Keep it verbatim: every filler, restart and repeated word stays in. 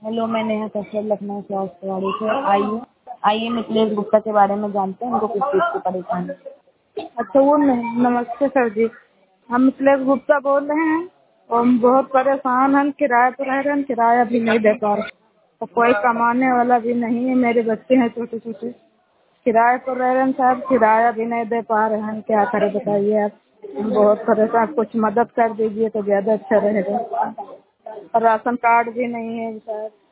Hello, मैं नेहा कश्यप लखनऊ से आजतवाड़ी से आई हूँ। आइए मिथिलेश गुप्ता के बारे में जानते हैं, उनको किस चीज़ की परेशानी है। अच्छा वो नहीं, नमस्ते सर जी। हम मिथिलेश गुप्ता बोल रहे हैं और हम बहुत परेशान हैं। किराए पर रह रहे हैं, किराया भी नहीं दे पा रहे और कोई कमाने वाला भी नहीं है। मेरे बच्चे हैं छोटे छोटे, किराए पर रह रहे हैं साहब, किराया भी नहीं दे पा रहे हैं। क्या करें बताइए आप। हम बहुत परेशान, कुछ मदद कर दीजिए तो ज़्यादा अच्छा रहेगा। और राशन कार्ड भी नहीं है साहब।